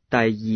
第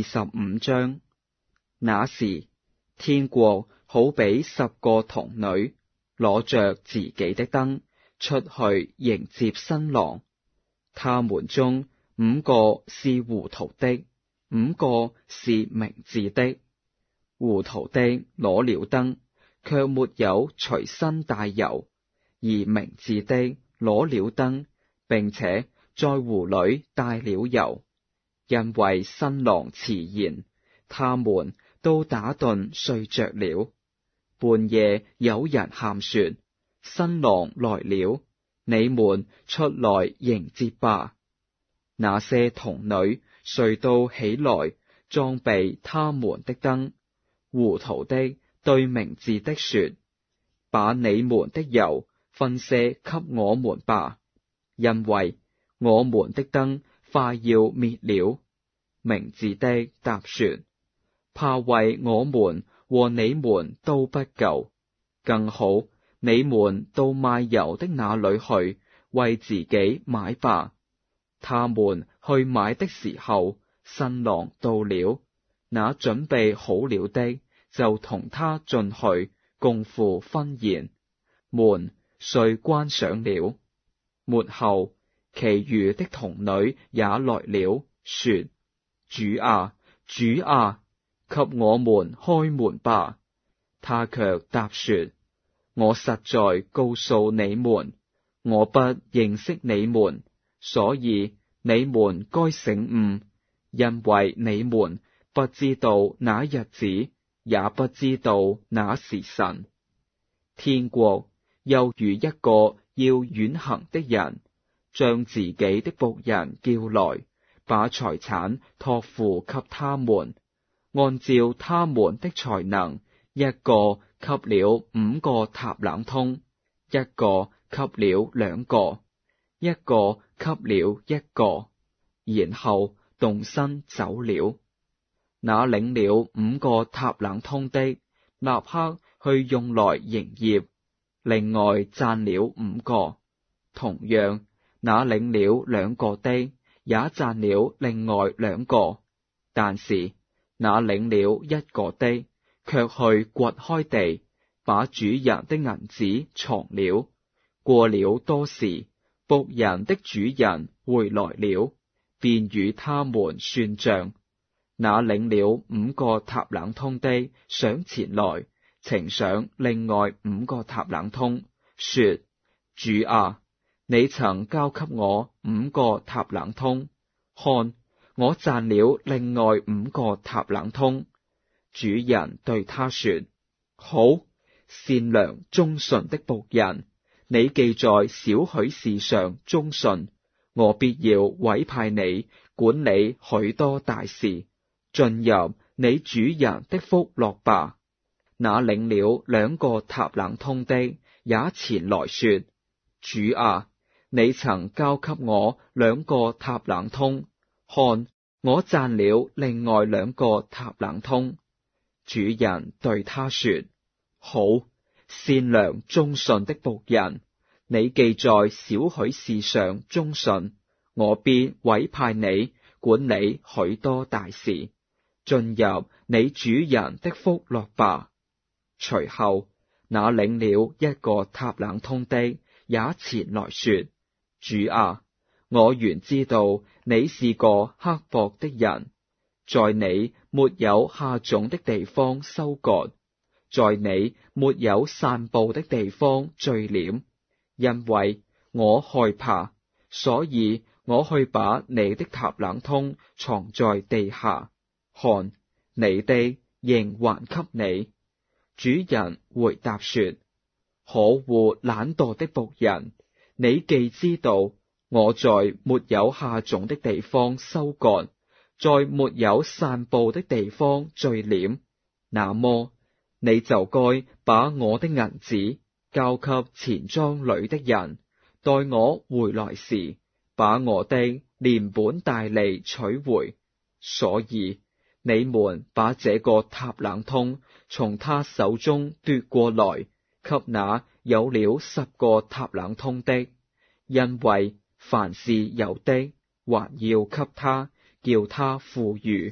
25章。那時，天國好比10個童女，攞着自己的燈，出去迎接新郎。他們中5個是糊塗的，5個是明智的。糊塗的攞了燈，卻沒有隨身帶油；而明智的攞了燈，並且在壺裏帶了油。因為新郎遲延，他們都打盹睡着了。半夜有人喊說：新郎來了，你們出來迎接吧。那些童女遂都起來，裝備他們的燈。糊塗的對明智的說：把你們的油分些給我們吧，因為我們的燈快要滅了。明智的答說：怕為我們和你們都不夠，更好你們到賣油的那裏去，為自己買吧。他們去買的時候，新郎到了，那準備好了的就同他進去，共赴婚宴，門遂關上了。末後，其餘的童女也來了，說：主啊，主啊，給我們開門吧。他卻答說：我實在告訴你們，我不認識你們，所以你們該醒悟，因為你們不知道那日子，也不知道那時辰。天國又如一個要遠行的人，將自己的僕人叫來，把財產託付給他們，按照他們的才能，一個給了5個塔冷通，一個給了2個，一個給了1個，然後動身走了。那領了5個塔冷通的，立刻去用來營業，另外賺了5個。同樣，那領了2個的，也賺了另外2個。但是那領了1個的，卻去掘開地，把主人的銀子藏了。過了多時，僕人的主人回來了，便與他們算賬。那領了5個塔冷通的上前來，呈上另外5個塔冷通，說：主啊，你曾交給我5個塔冷通，看，我賺了另外5個塔冷通。主人對他說：好，善良忠信的僕人，你既在少許事上忠信，我必要委派你管理許多大事，進入你主人的福樂吧。那領了2個塔冷通的也前來說：主啊，你曾交給我2個塔冷通，看，我賺了另外2個塔冷通。主人對他說：好，善良忠信的僕人，你既在少許事上忠信，我必委派你管理許多大事，進入你主人的福樂吧。隨後，那領了1個塔冷通的也前來說：主啊，我原知道你是個刻薄的人，在你沒有下種的地方收割，在你沒有散布的地方聚斂。因為我害怕，所以我去把你的塔冷通藏在地下，看，你的仍還給你。主人回答說：可惡懶惰的僕人，你既知道我在沒有下種的地方收割，在沒有散布的地方聚斂，那麼你就該把我的銀子交給錢莊裏的人，待我回來時，把我的連本帶利取回。所以你們把這個塔冷通從他手中奪過來，給那有了10個塔冷通的，因為凡是有的，還要給他，叫他富裕；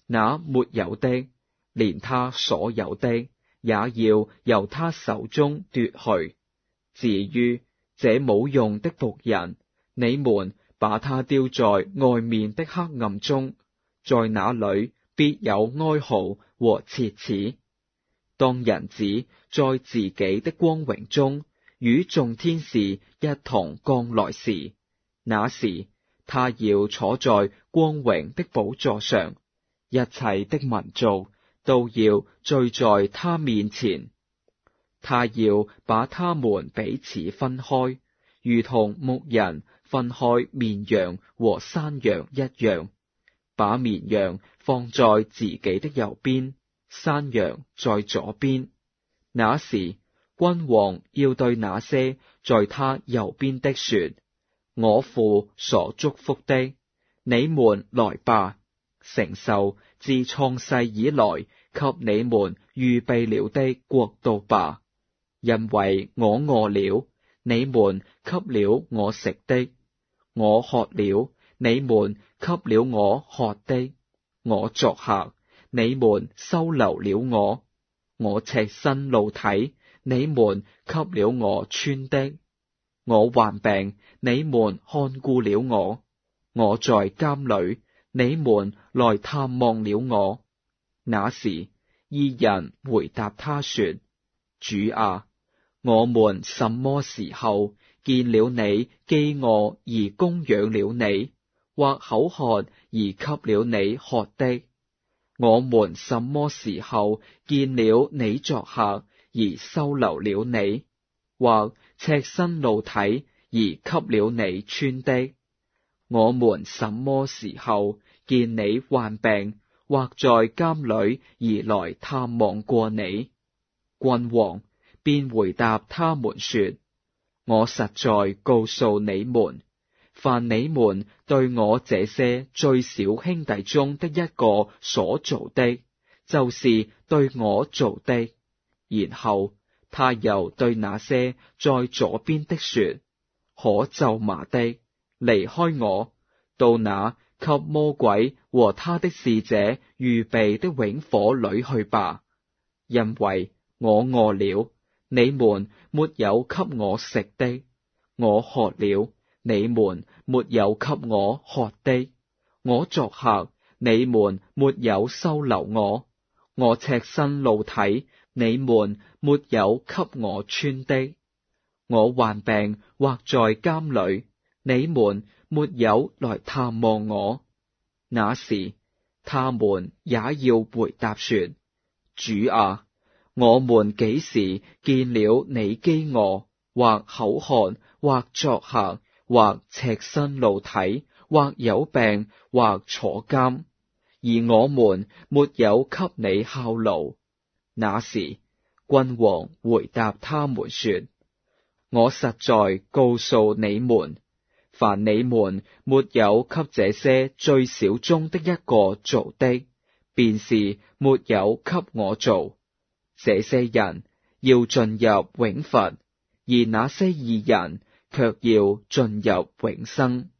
那沒有的，連他所有的，也要由他手中奪去。至於這冇用的僕人，你們把他丟在外面的黑暗中，在那裏必有哀號和切齒。當人子在自己的光榮中與眾天使一同降來時，那時他要坐在光榮的寶座上，一切的民族都要聚在他面前。他要把他們彼此分開，如同牧人分開綿羊和山羊一樣，把綿羊放在自己的右邊，山羊在左邊。那時，君王要對那些在他右邊的說：我父所祝福的，你們來吧，承受自創世以來給你們預備了的國度吧。因為我餓了，你們給了我食的；我渴了，你們給了我喝的；我作客，你們收留了我；我赤身露體，你們給了我穿的；我患病，你們看顧了我；我在監裡，你們來探望了我。那時，義人回答他說：主啊，我們什麼時候見了你飢餓而供養了你，或口渴而給了你喝的？我們什麼時候見了你作客而收留了你，或赤身露體而給了你穿的？我們什麼時候見你患病，或在監裡而來探望過你？君王便回答他們說：我實在告訴你們，凡你們對我這些最小兄弟中的一個所做的，就是對我做的。然後他又對那些在左邊的說：可咒罵的，離開我，到那給魔鬼和他的使者預備的永火裡去吧。因為我餓了，你們沒有給我食的；我渴了，你們沒有給我喝的；我作客，你們沒有收留我；我赤身露體，你們沒有給我穿的；我患病或在監裡，你們沒有來探望我。那時，他們也要回答說：主啊，我們幾時見了你飢餓，或口渴，或作客，或赤身露體，或有病，或坐監，而我們沒有給你效勞？那時，君王回答他們說：我實在告訴你們，凡你們沒有給這些最小中的一個做的，便是沒有給我做。這些人要進入永罰，而那些義人卻要進入永生。